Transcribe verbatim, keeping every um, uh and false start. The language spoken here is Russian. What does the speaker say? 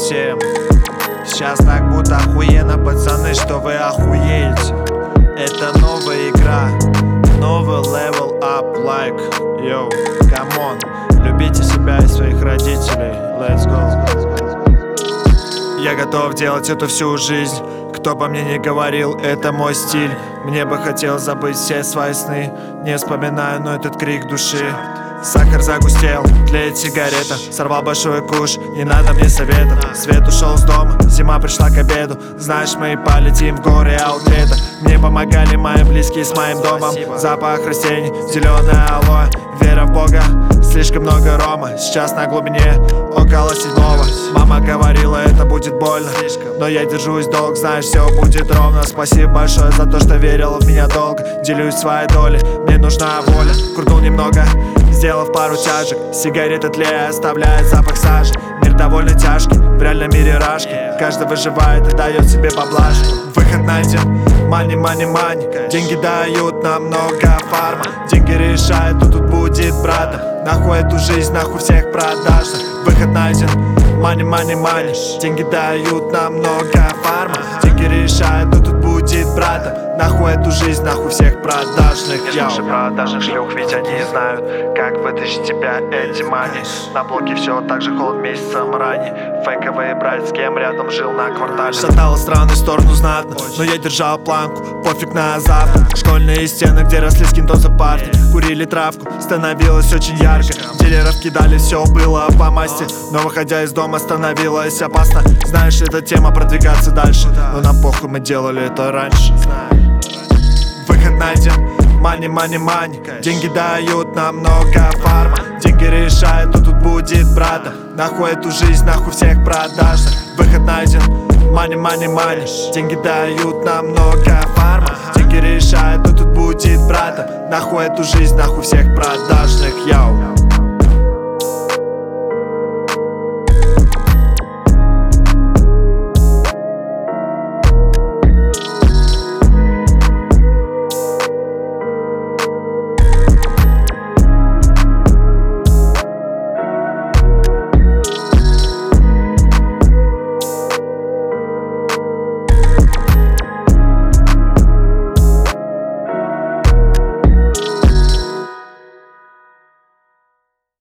всем. Сейчас так будто охуенно, пацаны, что вы охуеете. Это новая игра, новый level up, like, yo, come on. Любите себя и своих родителей, let's go. Я готов делать это всю жизнь. Кто бы мне ни говорил, это мой стиль. Мне бы хотелось забыть все свои сны. Не вспоминаю, но этот крик души. Сахар загустел, тлеет сигарета. Сорвал большой куш, не надо мне совета. Свет ушел с дома, зима пришла к обеду. Знаешь, мы полетим в горы аутлета. Мне помогали мои близкие с моим домом. Запах растений, зеленое алоэ. Вера в Бога, слишком много рома. Сейчас на глубине, около седьмого. Мама говорила, это будет больно, но я держусь долг, знаешь, все будет ровно. Спасибо большое за то, что верила в меня долго. Делюсь своей долей, мне нужна воля. Крутнул немного, сделав пару тяжек. Сигарета тлея оставляет запах сажи. Мир довольно тяжкий, в реальном мире рашки. Каждый выживает и дает себе поблажку. Выход найден, мани, мани, мани. Деньги дают нам много фарма. Деньги решают, кто тут будет братом. Нахуй эту жизнь, нахуй всех продажных. Выход найден, мани, мани, мани. Деньги дают нам много фарма. Деньги решают, кто тут будет братом. Нахуй эту жизнь, нахуй всех продажных. Я слушай продажных шлюх, ведь они знают, как вытащить тебя эти мани. На блоке все так же холод месяцем ранее. Фейковые брать, с кем рядом жил на квартале. Шатало страны в сторону знатно, но я держал планку, пофиг на завтра. Школьные стены, где росли скинтозы парни. Курили травку, становилось очень ярко. Дилеров кидали, все было по масти. Но выходя из дома становилось опасно. Знаешь, эта тема продвигаться дальше, но нам похуй, мы делали это раньше. Выход найден, мани, мани, мани. Деньги дают нам много фарма. Деньги решают, кто тут будет братом. Нахуй эту жизнь, нахуй всех продажных. Выход найден, мани, мани, мани. Деньги дают нам много фарма. Деньги решают, кто тут будет братом. Нахуй эту жизнь, нахуй всех продажных, йоу.